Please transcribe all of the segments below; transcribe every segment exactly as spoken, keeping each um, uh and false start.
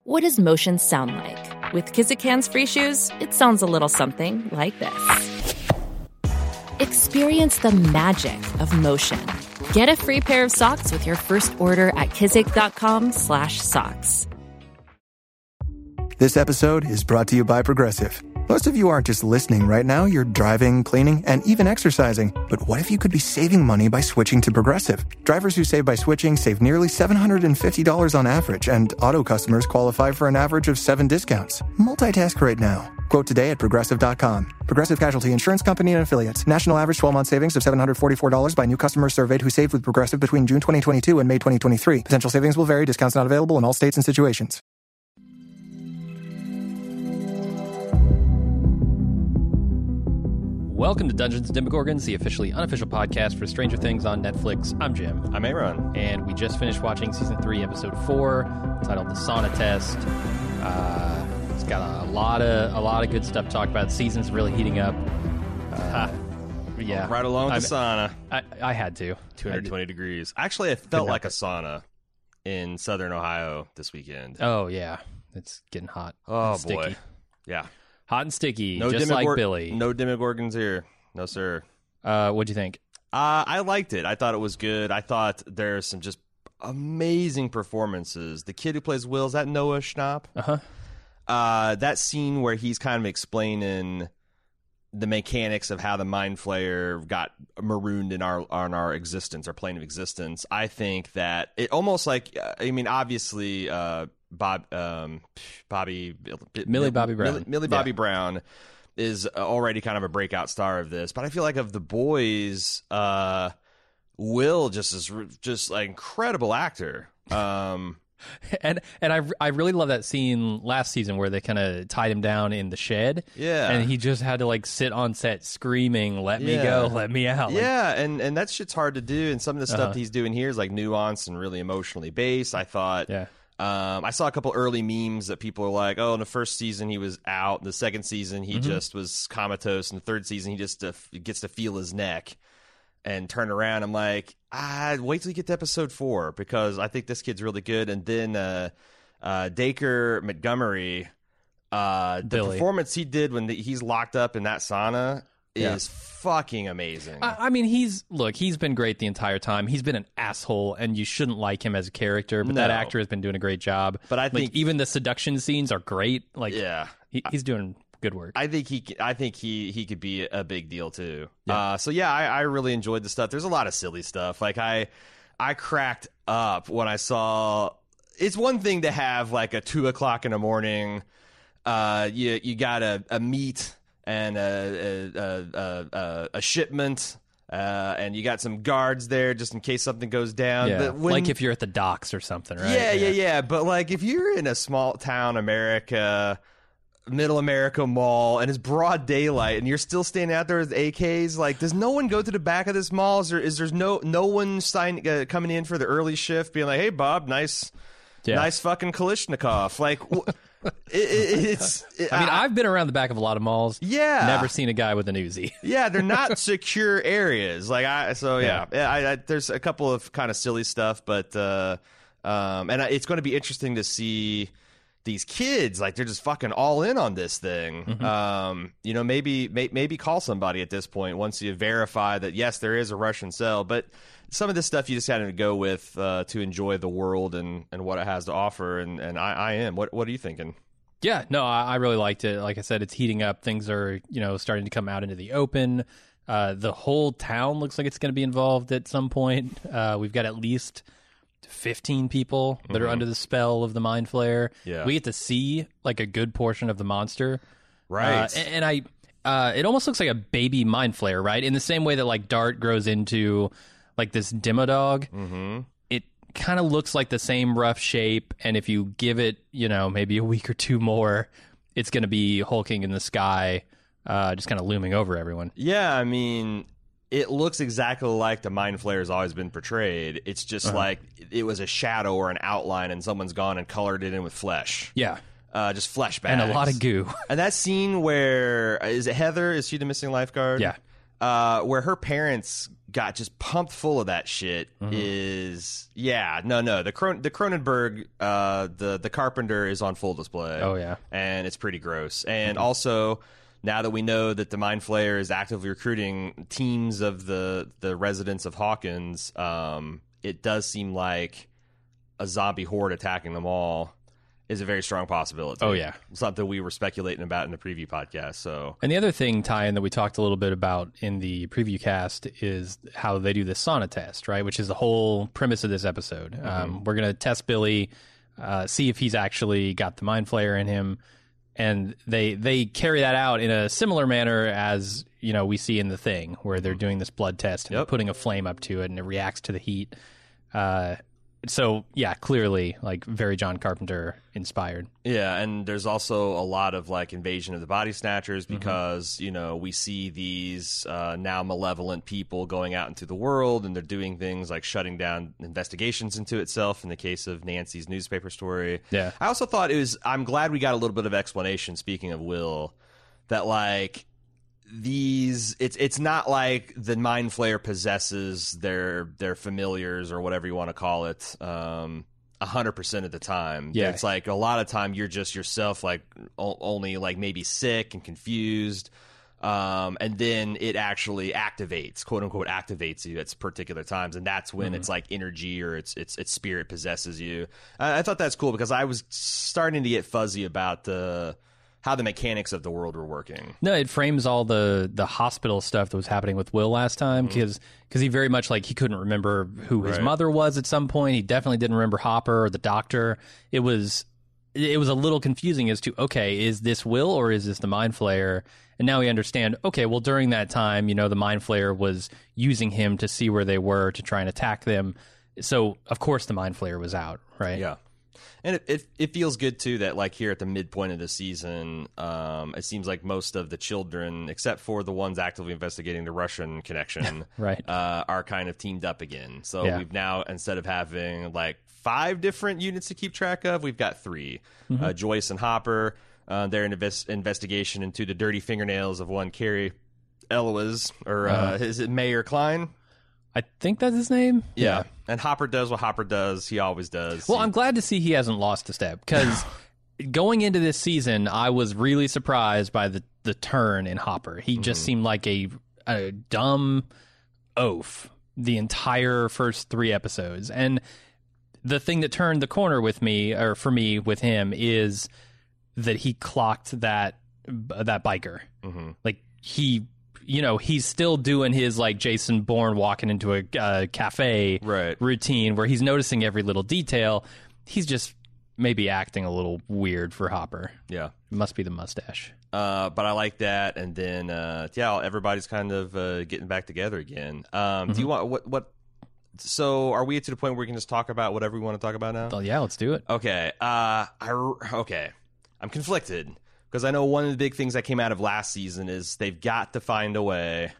What does motion sound like? With Kizik hands-free shoes, it sounds a little something like this. Experience the magic of motion. Get a free pair of socks with your first order at kizik.com slash socks. This episode is brought to you by Progressive. Most of you aren't just listening right now, you're driving, cleaning, and even exercising. But what if you could be saving money by switching to Progressive? Drivers who save by switching save nearly seven hundred fifty dollars on average, and auto customers qualify for an average of seven discounts. Multitask right now. Quote today at Progressive dot com. Progressive Casualty Insurance Company and Affiliates. National average twelve-month savings of seven hundred forty-four dollars by new customers surveyed who saved with Progressive between June twenty twenty-two and May twenty twenty-three. Potential savings will vary. Discounts not available in all states and situations. Welcome to Dungeons and Demogorgons, the officially unofficial podcast for Stranger Things on Netflix. I'm Jim. I'm Aaron. And we just finished watching Season three, Episode four, titled The Sauna Test. Uh, it's got a lot of a lot of good stuff to talk about. The season's really heating up. Uh, yeah. Right along with the sauna. I, I had to. two hundred twenty degrees. Actually, it felt like a sauna in southern Ohio this weekend. Oh, yeah. It's getting hot. Oh, and boy. sticky. Yeah. Hot and sticky, No just Demogor- like Billy. No Demogorgons here. No, sir. Uh, what'd you think? Uh, I liked it. I thought it was good. I thought there's some just amazing performances. The kid who plays Will, is that Noah Schnapp? Uh-huh. Uh, that scene where he's kind of explaining the mechanics of how the Mind Flayer got marooned in our on our existence, our plane of existence. I think that it almost like, I mean, obviously, uh, Bob, um, Bobby, Millie Bobby Brown, Millie, Millie Bobby yeah. Brown is already kind of a breakout star of this. But I feel like of the boys, uh, Will just is just an incredible actor. Um, and and I I really love that scene last season where they kind of tied him down in the shed. Yeah, and he just had to like sit on set screaming, "Let me yeah. go, let me out." Like, yeah, and and that shit's hard to do. And some of the stuff uh-huh. he's doing here is like nuanced and really emotionally based. I thought. Yeah. Um, I saw a couple early memes that people are like, "Oh, in the first season he was out. The second season he mm-hmm. just was comatose. And the third season he just uh, gets to feel his neck and turn around." I'm like, ah, wait till you get to episode four because I think this kid's really good. And then uh, uh, Dacre Montgomery, uh, the Billy. performance he did when the, he's locked up in that sauna yeah. is fucking amazing. I, I mean, he's look, he's been great the entire time. He's been an asshole, and you shouldn't like him as a character. But no. that actor has been doing a great job. But I like, think even the seduction scenes are great. Like, yeah, he, he's doing good work. I think he, I think he, he could be a big deal too. Yeah. Uh, so yeah, I, I really enjoyed the stuff. There's a lot of silly stuff. Like I, I cracked up when I saw. It's one thing to have like a two o'clock in the morning. Uh, you you got a, a meet and a a, a, a, a shipment. Uh, and you got some guards there just in case something goes down. Yeah. But when, like if you're at the docks or something, right? Yeah, yeah, yeah, yeah. But like if you're in a small town America, middle America mall, and it's broad daylight, and you're still standing out there with A Ks, like does no one go to the back of this mall? Is there is there's no no one sign, uh, coming in for the early shift, being like, "Hey, Bob, nice, yeah. nice fucking Kalashnikov." Like. W- It, it, it's. It, I mean, I've been around the back of a lot of malls. Yeah, never seen a guy with an Uzi. Yeah, they're not secure areas. Like I, so yeah, yeah. I, I, there's a couple of kind of silly stuff, but uh, um, and it's going to be interesting to see these kids. Like they're just fucking all in on this thing. Mm-hmm. Um, you know, maybe may, maybe call somebody at this point once you verify that yes, there is a Russian cell, but. Some of this stuff you just had to go with uh, to enjoy the world and, and what it has to offer, and, and I, I am. What what are you thinking? Yeah, no, I, I really liked it. Like I said, it's heating up. Things are, you know, starting to come out into the open. Uh, the whole town looks like it's going to be involved at some point. Uh, we've got at least fifteen people that mm-hmm. are under the spell of the Mind Flayer. Yeah. We get to see like a good portion of the monster. Right. Uh, and, and I, uh, it almost looks like a baby Mind Flayer, right? In the same way that like Dart grows into like this Demodog. Mm-hmm. It kind of looks like the same rough shape, and if you give it, you know, maybe a week or two more, it's going to be hulking in the sky, uh, just kind of looming over everyone. Yeah, I mean, it looks exactly like the Mind Flayer has always been portrayed. It's just uh-huh. like it was a shadow or an outline, and someone's gone and colored it in with flesh. Yeah. Uh, just flesh bags. And a lot of goo. And that scene where, is it Heather? Is she the missing lifeguard? Yeah. Uh, where her parents got just pumped full of that shit mm-hmm. is yeah no no the Cron- the Cronenberg uh the the Carpenter is on full display. Oh yeah, and it's pretty gross. And mm-hmm. also, now that we know that the Mind Flayer is actively recruiting teams of the the residents of Hawkins, um it does seem like a zombie horde attacking them all is a very strong possibility. Oh, yeah. Something we were speculating about in the preview podcast. So, and the other thing, Ty, that we talked a little bit about in the preview cast is how they do the sauna test, right? Which is the whole premise of this episode. Mm-hmm. Um, we're going to test Billy, uh, see if he's actually got the Mind Flayer in him. And they they carry that out in a similar manner as, you know, we see in The Thing, where they're doing this blood test and yep. putting a flame up to it and it reacts to the heat. Uh So, yeah, clearly, like, very John Carpenter inspired. Yeah, and there's also a lot of, like, Invasion of the Body Snatchers because, mm-hmm. you know, we see these uh, now malevolent people going out into the world, and they're doing things like shutting down investigations into itself in the case of Nancy's newspaper story. Yeah. I also thought it was, I'm glad we got a little bit of explanation, speaking of Will, that, like, these it's it's not like the Mind Flayer possesses their their familiars or whatever you want to call it um a hundred percent of the time. Yeah, it's like a lot of time you're just yourself, like o- only like maybe sick and confused, um and then it actually activates, quote unquote activates you at particular times, and that's when mm-hmm. it's like energy or it's it's its spirit possesses you. I, I thought that's cool because I was starting to get fuzzy about the how the mechanics of the world were working. No, it frames all the the hospital stuff that was happening with Will last time, because mm-hmm. because he very much, like, he couldn't remember who his right. mother was at some point. He definitely didn't remember Hopper or the doctor. It was it was a little confusing as to, okay, is this Will or is this the Mind Flayer? And now we understand, okay, well, during that time, you know, the Mind Flayer was using him to see where they were to try and attack them. So, of course, the Mind Flayer was out, right? Yeah. And it, it it feels good, too, that, like, here at the midpoint of the season, um, it seems like most of the children, except for the ones actively investigating the Russian connection, right. uh, are kind of teamed up again. So yeah. we've now, instead of having, like, five different units to keep track of, we've got three. Mm-hmm. Uh, Joyce and Hopper, uh, they're in invest- investigation into the dirty fingernails of one Carrie Elwes, or uh, uh, is it Mayor Klein? I think that's his name. Yeah. yeah. And Hopper does what Hopper does. He always does. Well, he... I'm glad to see he hasn't lost a step, because going into this season, I was really surprised by the, the turn in Hopper. He just mm-hmm. seemed like a, a dumb oaf the entire first three episodes. And the thing that turned the corner with me, or for me with him, is that he clocked that that biker. Mm-hmm. Like, he... You know, he's still doing his, like, Jason Bourne walking into a uh, cafe right. routine where he's noticing every little detail. He's just maybe acting a little weird for Hopper. Yeah. It must be the mustache. Uh, but I like that. And then, uh, yeah, everybody's kind of uh, getting back together again. Um, mm-hmm. Do you want, what, what, so are we to the point where we can just talk about whatever we want to talk about now? Oh, yeah, let's do it. Okay. Uh, I, okay. I'm conflicted. Because I know one of the big things that came out of last season is they've got to find a way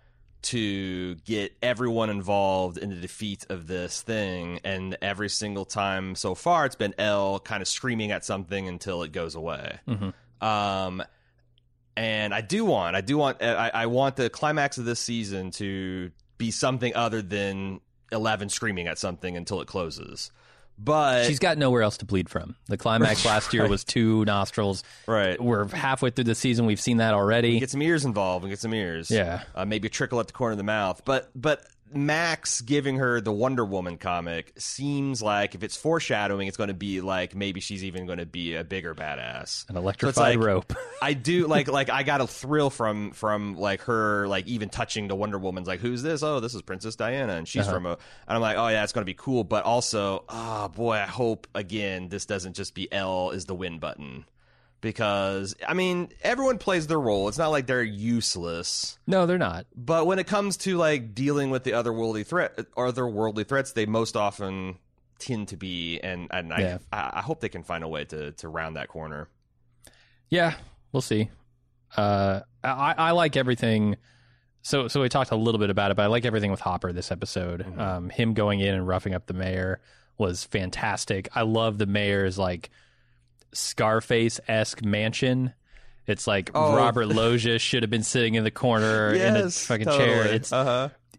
to get everyone involved in the defeat of this thing. And every single time so far, it's been Elle kind of screaming at something until it goes away. Mm-hmm. Um, and I do want, I do want, I, I want the climax of this season to be something other than Eleven screaming at something until it closes. But she's got nowhere else to bleed from. The climax last year right. was two nostrils. Right. We're halfway through the season. We've seen that already. Get some ears involved and get some ears. Yeah. Uh, maybe a trickle at the corner of the mouth. But but Max giving her the Wonder Woman comic seems like if it's foreshadowing, it's going to be like maybe she's even going to be a bigger badass. An electrified so like, rope. I do like like I got a thrill from from like her like even touching the Wonder Woman's like, who's this? Oh, this is Princess Diana, and she's uh-huh. from a. And I'm like, oh yeah, it's going to be cool. But also, oh boy, I hope again this doesn't just be Elle is the win button. Because, I mean, everyone plays their role. It's not like they're useless. No, they're not. But when it comes to, like, dealing with the otherworldly threat, otherworldly threats, they most often tend to be. And, and yeah. I, I hope they can find a way to, to round that corner. Yeah, we'll see. Uh, I, I like everything. So, so we talked a little bit about it, but I like everything with Hopper this episode. Mm-hmm. Um, him going in and roughing up the mayor was fantastic. I love the mayor's, like, Scarface-esque mansion. It's like oh. Robert Loggia should have been sitting in the corner yes, in a fucking totally. chair. It's uh-huh.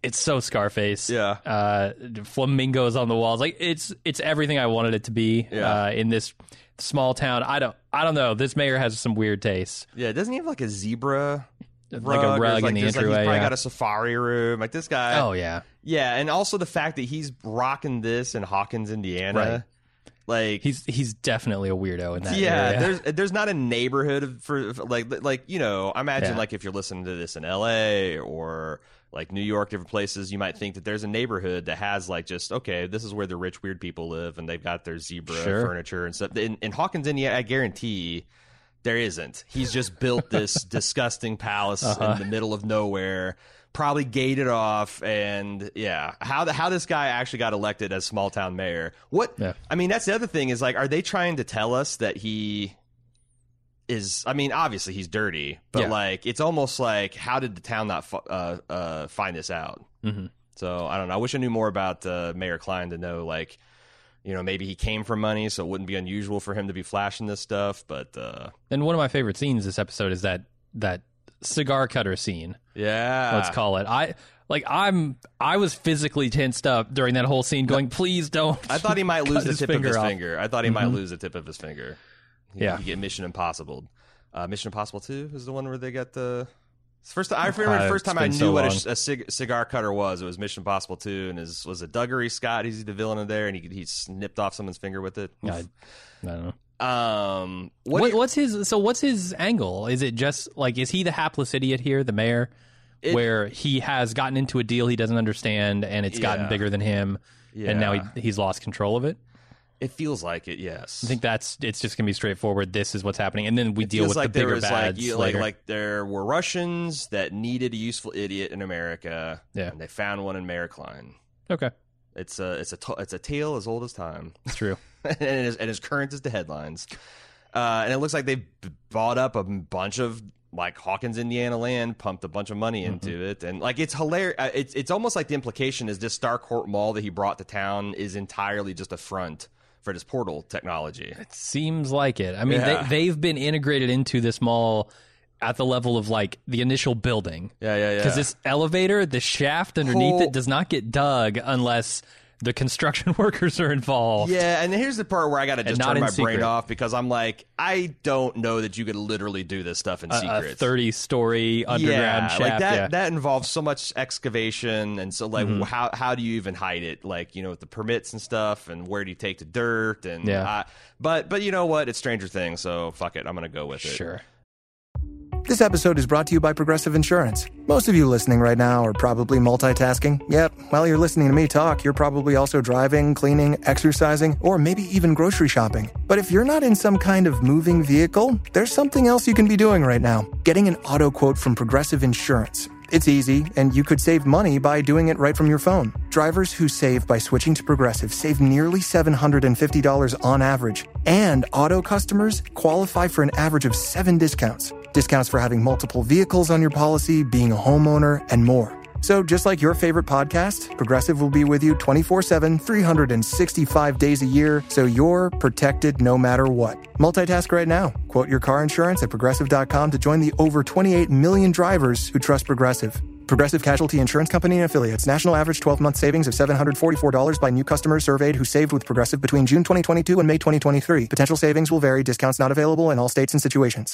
it's so Scarface. Yeah. Uh, flamingos on the walls. Like it's it's everything I wanted it to be. Yeah. Uh, in this small town. I don't I don't know. This mayor has some weird tastes. Yeah, doesn't he have like a zebra? Like rug, a rug like, in the like, entryway. He's probably yeah. got a safari room. Like this guy. Oh yeah. Yeah, and also the fact that he's rocking this in Hawkins, Indiana. Right. Like He's he's definitely a weirdo in that yeah, area. there's there's not a neighborhood for, for like like you know. I imagine Yeah. like if you're listening to this in L A or like New York, different places, you might think that there's a neighborhood that has like just okay, this is where the rich weird people live, and they've got their zebra Sure. furniture and stuff. In, in Hawkins, Indiana, I guarantee there isn't. He's just built this disgusting palace Uh-huh. in the middle of nowhere. Probably gated off, and yeah, how the, how this guy actually got elected as small town mayor? What Yeah. I mean, that's the other thing is like, are they trying to tell us that he is? I mean, obviously he's dirty, but Yeah. like, it's almost like, how did the town not fu- uh, uh, find this out? Mhm. So I don't know. I wish I knew more about uh, Mayor Klein to know, like, you know, maybe he came from money, so it wouldn't be unusual for him to be flashing this stuff. But uh, And one of my favorite scenes this episode is that that cigar cutter scene. yeah, Let's call it. I like I'm I was physically tensed up during that whole scene going, please don't. I thought he might lose cut the his tip of his off. finger. I thought he might Mhm. lose the tip of his finger. He, Yeah. he get Mission Impossible. Uh, Mission Impossible Two is the one where they got the first. I remember the Uh, first time it's I been knew so what long. a, a cig- cigar cutter was. It was Mission Impossible Two, and his was it Douggery Scott? He's the villain in there, and he he snipped off someone's finger with it. I, I don't know. Um, what, What, do you- what's his? So what's his angle? Is it just like is he the hapless idiot here, the mayor, It- where he has gotten into a deal he doesn't understand and it's gotten Yeah. bigger than him, and now Yeah. he, he's lost control of it? It feels like it. Yes, I think that's it's just gonna be straightforward. This is what's happening, and then we It deal feels with like the there bigger was like, bads you, like later. like there were Russians that needed a useful idiot in America. Yeah. and they found one in Mayor Klein. Okay, It's a it's a t- it's a tale as old as time. it's true. and, it is, and as current as the headlines. Uh, and it looks like they've b- bought up a bunch of like Hawkins, Indiana land, pumped a bunch of money into Mm-hmm. it, and like it's hilarious. Uh, It's it's almost like the implication is this Starcourt Mall that he brought to town is entirely just a front for this portal technology. Seems like it. I mean, Yeah. they, they've been integrated into this mall at the level of like the initial building. Yeah, yeah, yeah. Because this elevator, the shaft underneath Whole- it does not get dug unless the construction workers are involved. Yeah, and here's the part where I got to just not turn in my brain secret. off because I'm like, I don't know that you could literally do this stuff in A, a secret. thirty-story underground yeah, shaft. like that. yeah. That involves so much excavation, and so like, Mm-hmm. how how do you even hide it? Like, you know, with the permits and stuff, and where do you take the dirt? And Yeah. I, but but you know what? It's Stranger Things, so fuck it. I'm gonna go with it. Sure. This episode is brought to you by Progressive Insurance. Most of you listening right now are probably multitasking. Yep, while you're listening to me talk, you're probably also driving, cleaning, exercising, or maybe even grocery shopping. But if you're not in some kind of moving vehicle, there's something else you can be doing right now. Getting an auto quote from Progressive Insurance. It's easy, and you could save money by doing it right from your phone. Drivers who save by switching to Progressive save nearly seven hundred fifty dollars on average. And auto customers qualify for an average of seven discounts. Discounts for having multiple vehicles on your policy, being a homeowner, and more. So just like your favorite podcast, Progressive will be with you twenty-four seven, three hundred sixty-five days a year, so you're protected no matter what. Multitask right now. Quote your car insurance at progressive dot com to join the over twenty-eight million drivers who trust Progressive. Progressive Casualty Insurance Company and Affiliates. National average twelve-month savings of seven hundred forty-four dollars by new customers surveyed who saved with Progressive between June twenty twenty-two and May twenty twenty-three. Potential savings will vary. Discounts not available in all states and situations.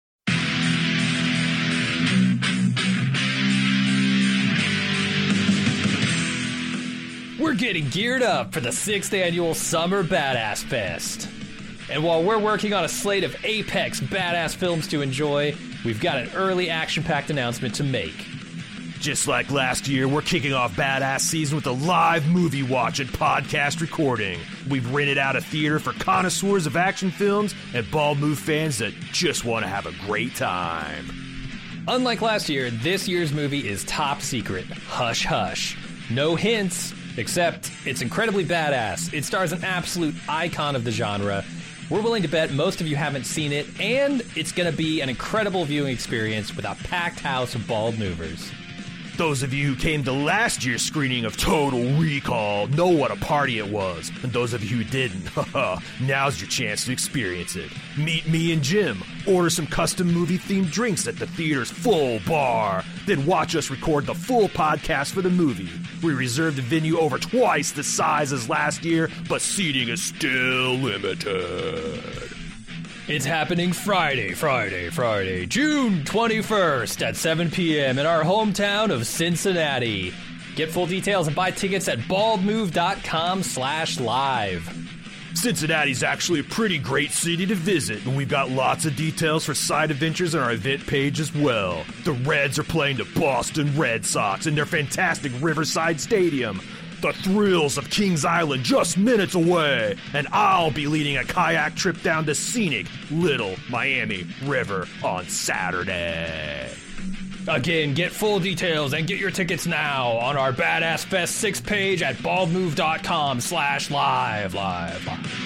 We're getting geared up for the sixth annual Summer Badass Fest. And while we're working on a slate of apex badass films to enjoy, we've got an early action-packed announcement to make. Just like last year, we're kicking off Badass Season with a live movie watch and podcast recording. We've rented out a theater for connoisseurs of action films and bald move fans that just want to have a great time. Unlike last year, this year's movie is top secret. Hush hush. No hints, except it's incredibly badass. It stars an absolute icon of the genre. We're willing to bet most of you haven't seen it, and it's going to be an incredible viewing experience with a packed house of bald movers. Those of you who came to last year's screening of Total Recall know what a party it was. And those of you who didn't, haha, now's your chance to experience it. Meet me and Jim, order some custom movie-themed drinks at the theater's full bar, then watch us record the full podcast for the movie. We reserved the venue over twice the size as last year, but seating is still limited. It's happening Friday, Friday, Friday, June twenty-first at seven p.m. in our hometown of Cincinnati. Get full details and buy tickets at baldmove.com slash live. Cincinnati's actually a pretty great city to visit, and we've got lots of details for side adventures on our event page as well. The Reds are playing the Boston Red Sox in their fantastic Riverside Stadium. The thrills of Kings Island just minutes away, and I'll be leading a kayak trip down the scenic Little Miami River on Saturday. Again, get full details and get your tickets now on our Badass Fest six page at baldmove.com slash live, live, live.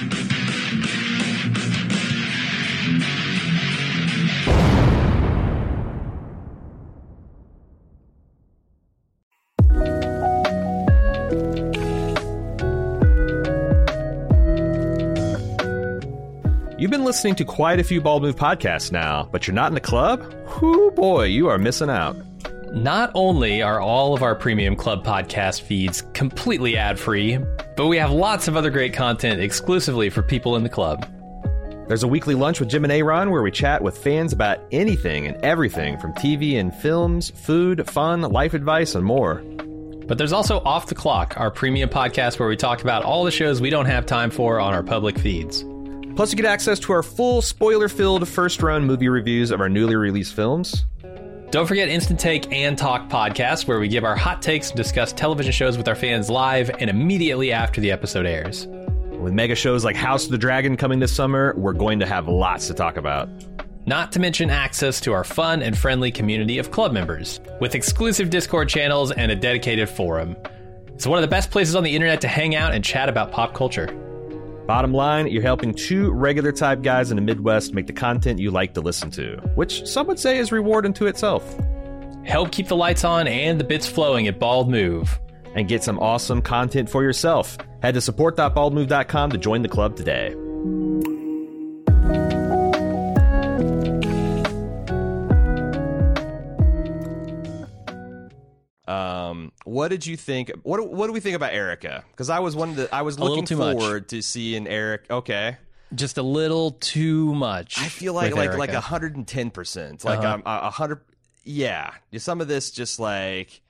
You've been listening to quite a few Bald Move podcasts now, but you're not in the club? Whoo boy, you are missing out. Not only are all of our premium club podcast feeds completely ad-free, but we have lots of other great content exclusively for people in the club. There's a weekly lunch with Jim and Aaron where we chat with fans about anything and everything from T V and films, food, fun, life advice, and more. But there's also Off the Clock, our premium podcast where we talk about all the shows we don't have time for on our public feeds. Plus, you get access to our full, spoiler-filled first-run movie reviews of our newly released films. Don't forget Instant Take and Talk podcasts, where we give our hot takes and discuss television shows with our fans live and immediately after the episode airs. With mega shows like House of the Dragon coming this summer, we're going to have lots to talk about. Not to mention access to our fun and friendly community of club members, with exclusive Discord channels and a dedicated forum. It's one of the best places on the internet to hang out and chat about pop culture. Bottom line, you're helping two regular type guys in the Midwest make the content you like to listen to, which some would say is reward unto itself. Help keep the lights on and the bits flowing at Bald Move. And get some awesome content for yourself. Head to support dot bald move dot com to join the club today. Um, what did you think? What What do we think about Erica? Because I was one of the I was looking forward much. to seeing Eric. Okay, just a little too much. I feel like like Erica. like a hundred and ten percent. Like uh-huh. I'm a hundred. Yeah, some of this just like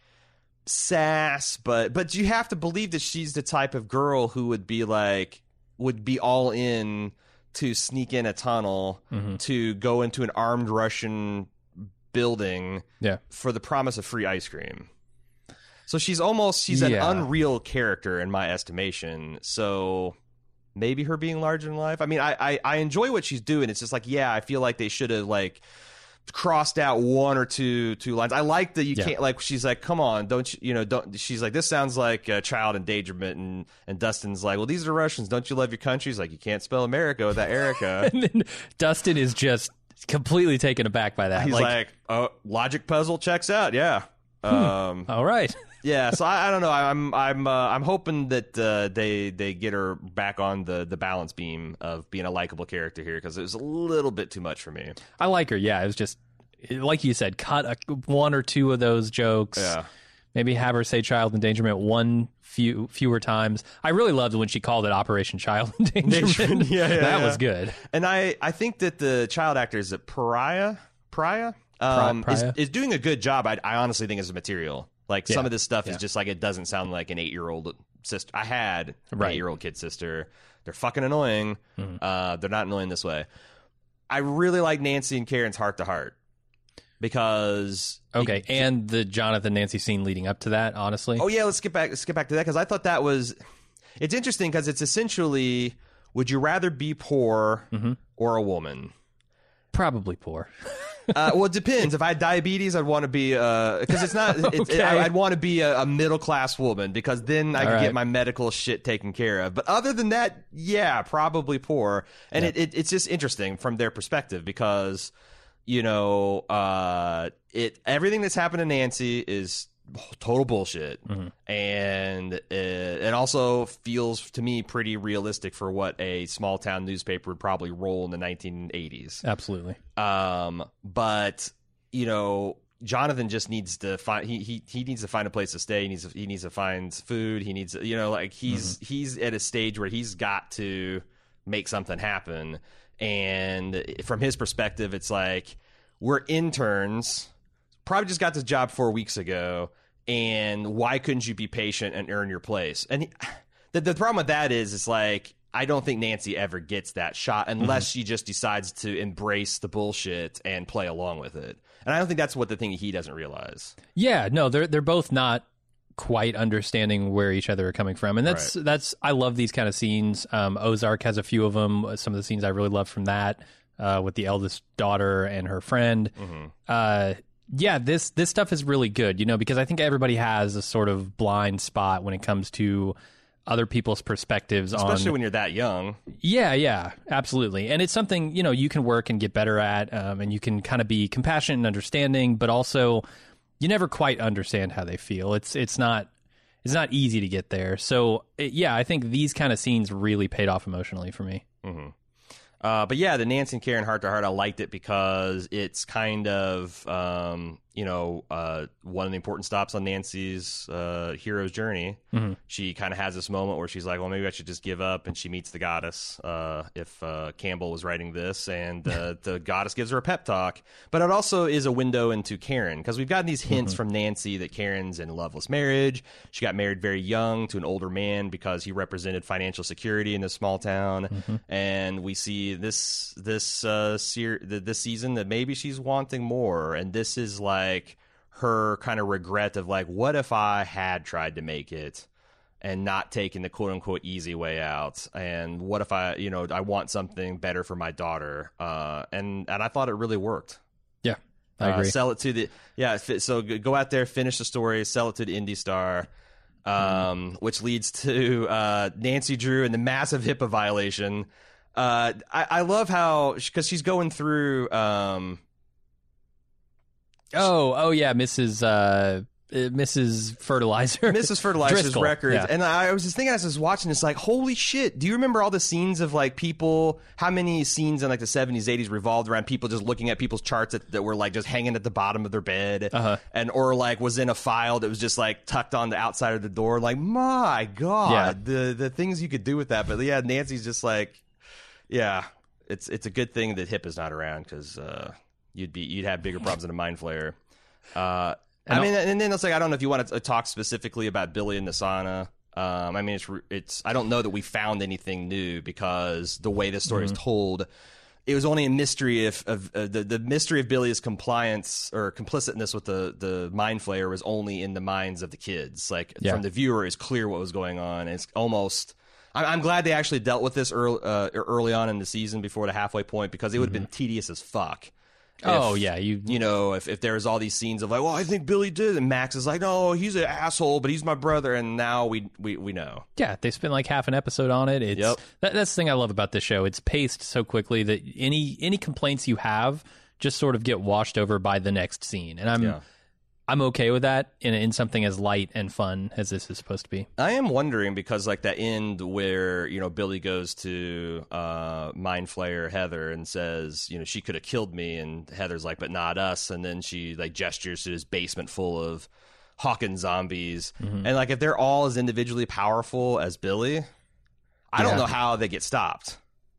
sass, but but you have to believe that she's the type of girl who would be like would be all in to sneak in a tunnel mm-hmm. to go into an armed Russian building yeah. for the promise of free ice cream. So she's almost, she's yeah. an unreal character in my estimation. So maybe her being larger than life. I mean, I, I, I enjoy what she's doing. It's just like, yeah, I feel like they should have like crossed out one or two two lines. I like that you yeah. can't like, she's like, come on, don't you, you know, don't, she's like, this sounds like a child endangerment. And, and Dustin's like, well, these are Russians. Don't you love your country? He's like, you can't spell America without Erica. And then Dustin is just completely taken aback by that. He's like, like oh, logic puzzle checks out. Yeah. Hmm. Um, all right. Yeah, so I, I don't know. I'm I'm uh, I'm hoping that uh, they they get her back on the, the balance beam of being a likable character here, because it was a little bit too much for me. I like her. Yeah, it was just like you said, cut a, one or two of those jokes. Yeah, maybe have her say child endangerment one few fewer times. I really loved when she called it Operation Child Endangerment. yeah, yeah, that yeah. was good. And I, I think that the child actor is it Pariah Pariah um, Pariah? Is, is doing a good job. I, I honestly think is material. Like, yeah. some of this stuff yeah. is just like, it doesn't sound like an eight-year-old sister. I had an right. eight-year-old kid sister. They're fucking annoying. Mm-hmm. Uh, they're not annoying this way. I really like Nancy and Karen's heart-to-heart because... Okay, it, and the Jonathan Nancy scene leading up to that, honestly. Oh, yeah, let's get back, let's get back to that, because I thought that was... It's interesting because it's essentially, would you rather be poor mm-hmm. or a woman? Probably poor. uh, well, it depends. If I had diabetes, I'd want to be uh because it's not. It's, okay. it, I, I'd want to be a, a middle class woman, because then I All could right. get my medical shit taken care of. But other than that, yeah, probably poor. And yeah. it, it it's just interesting from their perspective, because you know, uh, it everything that's happened to Nancy is total bullshit, mm-hmm. and it, it also feels to me pretty realistic for what a small town newspaper would probably roll in the nineteen eighties. Absolutely. Um, but you know, Jonathan just needs to find he, he he needs to find a place to stay. He needs to, he needs to find food. He needs to, you know, like he's mm-hmm. he's at a stage where he's got to make something happen. And from his perspective, it's like, we're interns, probably just got this job four weeks ago, and why couldn't you be patient and earn your place? And he, the, the problem with that is, it's like, I don't think Nancy ever gets that shot unless mm-hmm. she just decides to embrace the bullshit and play along with it. And I don't think that's what the thing he doesn't realize. Yeah, no, they're they're both not quite understanding where each other are coming from, and that's right. that's I love these kind of scenes. Um, Ozark has a few of them. Some of the scenes I really love from that, uh, with the eldest daughter and her friend. Mm-hmm. Uh, yeah, this this stuff is really good, you know, because I think everybody has a sort of blind spot when it comes to other people's perspectives, especially on, when you're that young. Yeah, yeah, absolutely. And it's something, you know, you can work and get better at, um, and you can kind of be compassionate and understanding, but also you never quite understand how they feel. It's it's not it's not easy to get there. So it, yeah, I think these kind of scenes really paid off emotionally for me. Mm-hmm. Uh, but yeah, the Nancy and Karen heart to heart, I liked it because it's kind of um, you know uh, one of the important stops on Nancy's uh, hero's journey. Mm-hmm. She kind of has this moment where she's like, well, maybe I should just give up, and she meets the goddess. Uh, if uh, Campbell was writing this, and uh, the goddess gives her a pep talk, but it also is a window into Karen, because we've gotten these hints mm-hmm. from Nancy that Karen's in a loveless marriage. She got married very young to an older man because he represented financial security in this small town, mm-hmm. and we see this this uh, se- this season that maybe she's wanting more, and this is like her kind of regret of like, what if I had tried to make it and not taken the quote unquote easy way out, and what if I, you know, I want something better for my daughter, uh, and and I thought it really worked. Yeah, I agree. Uh, sell it to the yeah. So go out there, finish the story, sell it to the Indie Star. Um, mm. Which leads to uh, Nancy Drew and the massive HIPAA violation. Uh, I, I love how, because she's going through. Um, oh, oh yeah, Missus Uh, Missus Fertilizer, Missus Fertilizer's Driscoll. records, Yeah. And I was just thinking as I was watching, it's like, holy shit! Do you remember all the scenes of like people? How many scenes in like the seventies, eighties revolved around people just looking at people's charts that, that were like just hanging at the bottom of their bed, uh-huh. and or like was in a file that was just like tucked on the outside of the door. Like, my God, yeah. the the things you could do with that. But yeah, Nancy's just like. Yeah, it's it's a good thing that HIPAA's not around, because uh, you'd be you'd have bigger problems than a mind flayer. Uh, I mean, and then it's like, I don't know if you want to talk specifically about Billy and Nasana. Um, I mean, it's it's I don't know that we found anything new, because the way this story mm-hmm. is told, it was only a mystery if of uh, the the mystery of Billy's compliance or complicitness with the the mind flayer was only in the minds of the kids. Like yeah. from the viewer, it's clear what was going on. It's almost. I'm glad they actually dealt with this early, uh, early on in the season before the halfway point, because it would have been mm-hmm. tedious as fuck. If, oh, yeah. You you know, if, if there was all these scenes of like, well, I think Billy did, and Max is like, no, he's an asshole, but he's my brother, and now we we, we know. Yeah, they spent like half an episode on it. It's, yep. that, that's the thing I love about this show. It's paced so quickly that any any complaints you have just sort of get washed over by the next scene. And I'm... Yeah. I'm okay with that in in something as light and fun as this is supposed to be. I am wondering, because like that end where, you know, Billy goes to uh, Mind Flayer Heather and says, you know, she could have killed me, and Heather's like, but not us. And then she like gestures to this basement full of Hawkins zombies. Mm-hmm. And like, if they're all as individually powerful as Billy, I yeah. don't know how they get stopped.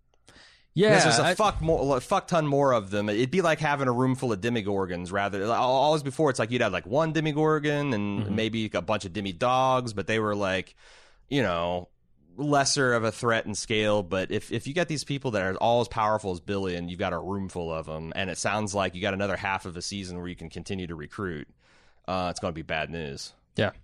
Yeah, there's a I, fuck more, a fuck ton more of them. It'd be like having a room full of demigorgons. Rather, always before, it's like you'd have like one demigorgon and mm-hmm. maybe a bunch of demi dogs, but they were like, you know, lesser of a threat in scale. But if if you got these people that are all as powerful as Billy, and you've got a room full of them, and it sounds like you got another half of a season where you can continue to recruit, uh, it's going to be bad news. Yeah,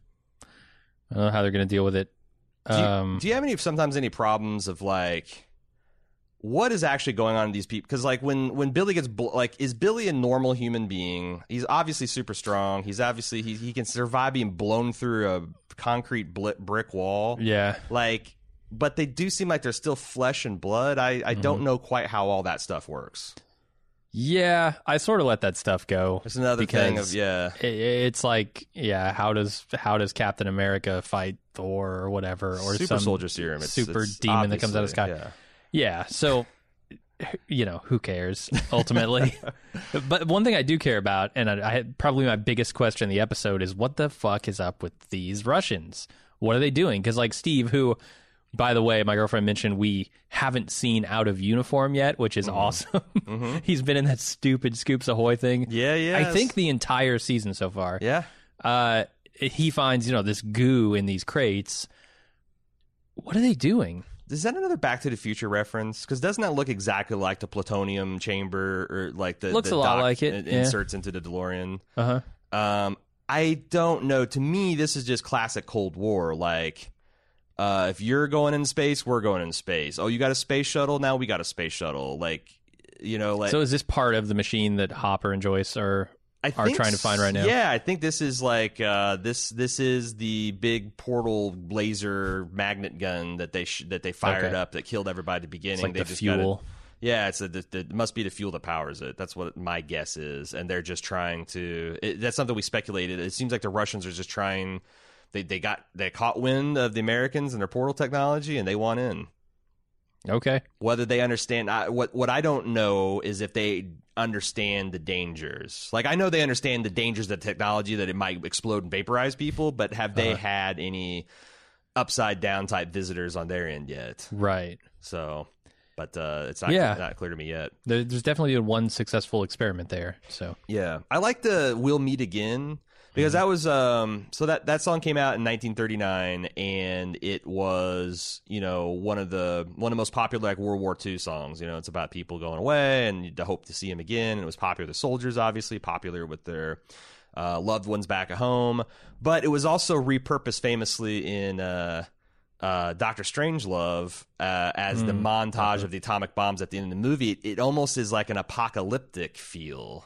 I don't know how they're going to deal with it. Do you, um, do you have any sometimes any problems of like? What is actually going on in these people? Because like when, when Billy gets bl- like, is Billy a normal human being? He's obviously super strong. He's obviously he he can survive being blown through a concrete bl- brick wall. Yeah, like, but they do seem like they're still flesh and blood. I, I mm-hmm. don't know quite how all that stuff works. Yeah, I sort of let that stuff go. It's another thing of yeah. It, it's like yeah, how does how does Captain America fight Thor or whatever or super some soldier serum, it's, super it's demon that comes out of the sky? Yeah. yeah, so you know who cares ultimately? But one thing I do care about, and I, I had probably my biggest question in the episode is what the fuck is up with these Russians? What are they doing? Because like Steve, who. By the way, my girlfriend mentioned we haven't seen Out of Uniform yet, which is mm-hmm. awesome. Mm-hmm. He's been in that stupid Scoops Ahoy thing. Yeah, yeah. I think the entire season so far. Yeah. Uh, he finds, you know, this goo in these crates. What are they doing? Is that another Back to the Future reference? Because doesn't that look exactly like the plutonium chamber or like the looks the a lot dock like it. it Yeah. inserts into the DeLorean? Uh huh. Um, I don't know. To me, this is just classic Cold War. Like. Uh, if you're going in space, we're going in space. Oh, you got a space shuttle? Now we got a space shuttle. Like, you know, like. So is this part of the machine that Hopper and Joyce are I are think, trying to find right now? Yeah, I think this is like uh, this. This is the big portal laser magnet gun that they sh- that they fired Okay. up that killed everybody at the beginning. It's like they the just fuel. Gotta, yeah, it's a, the, the, it must be the fuel that powers it. That's what my guess is, and they're just trying to. It, that's something we speculated. It seems like the Russians are just trying. They they got they caught wind of the Americans and their portal technology, and they want in. Okay. Whether they understand I, what what I don't know is if they understand the dangers. Like I know they understand the dangers of the technology that it might explode and vaporize people, but have they Uh-huh. had any upside down type visitors on their end yet? Right. So, but uh, it's not Yeah. not clear to me yet. There, there's definitely been one successful experiment there. So Yeah, I like the "We'll Meet Again" because that was um. So that that song came out in nineteen thirty-nine, and it was you know one of the one of the most popular like World War Two songs. You know, it's about people going away and the hope to see them again. And it was popular with soldiers, obviously popular with their uh, loved ones back at home. But it was also repurposed famously in uh, uh, Doctor Strangelove uh, as the montage of the atomic bombs at the end of the movie. It, it almost is like an apocalyptic feel.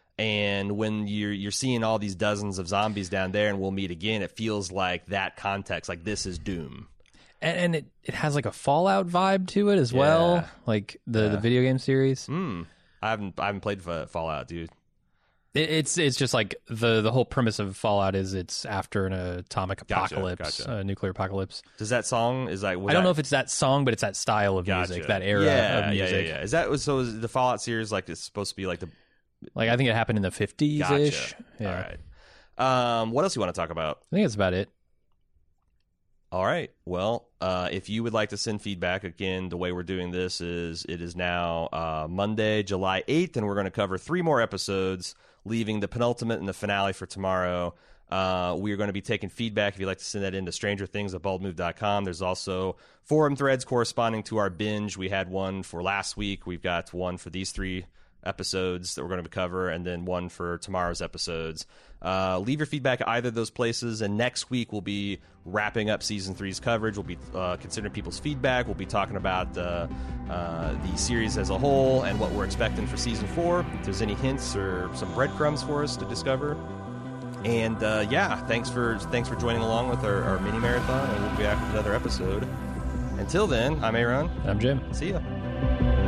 And when you're you're seeing all these dozens of zombies down there and we'll meet again, it feels like that context, like this is doom. and, and it, it has like a Fallout vibe to it as well, Yeah. like the, Yeah. the video game series. Mm. I haven't I haven't played Fallout, dude. It, it's it's just like the the whole premise of Fallout is it's after an atomic Gotcha, apocalypse, gotcha. uh, nuclear apocalypse. Does that song is like? I don't know if it's that song, but it's that style of Gotcha. music, that era yeah, of yeah, music. yeah, yeah. Is that so? Is the Fallout series like it's supposed to be like the? Like I think it happened in the fifties ish. Gotcha. Yeah. All right. Um, what else you want to talk about? I think that's about it. All right. Well, uh, if you would like to send feedback, again, the way we're doing this is it is now uh, Monday, July eighth, and we're going to cover three more episodes, leaving the penultimate and the finale for tomorrow. Uh, we are going to be taking feedback. If you'd like to send that in to stranger things at bald move dot com. There's also forum threads corresponding to our binge. We had one for last week. We've got one for these three episodes that we're going to cover, and then one for tomorrow's episodes. Uh, leave your feedback at either of those places, and next week we'll be wrapping up season three's coverage. We'll be uh, considering people's feedback. We'll be talking about uh, uh, the series as a whole and what we're expecting for season four. If there's any hints or some breadcrumbs for us to discover. And uh, yeah, thanks for thanks for joining along with our, our mini marathon, and we'll be back with another episode. Until then, I'm Aaron. I'm Jim. See ya.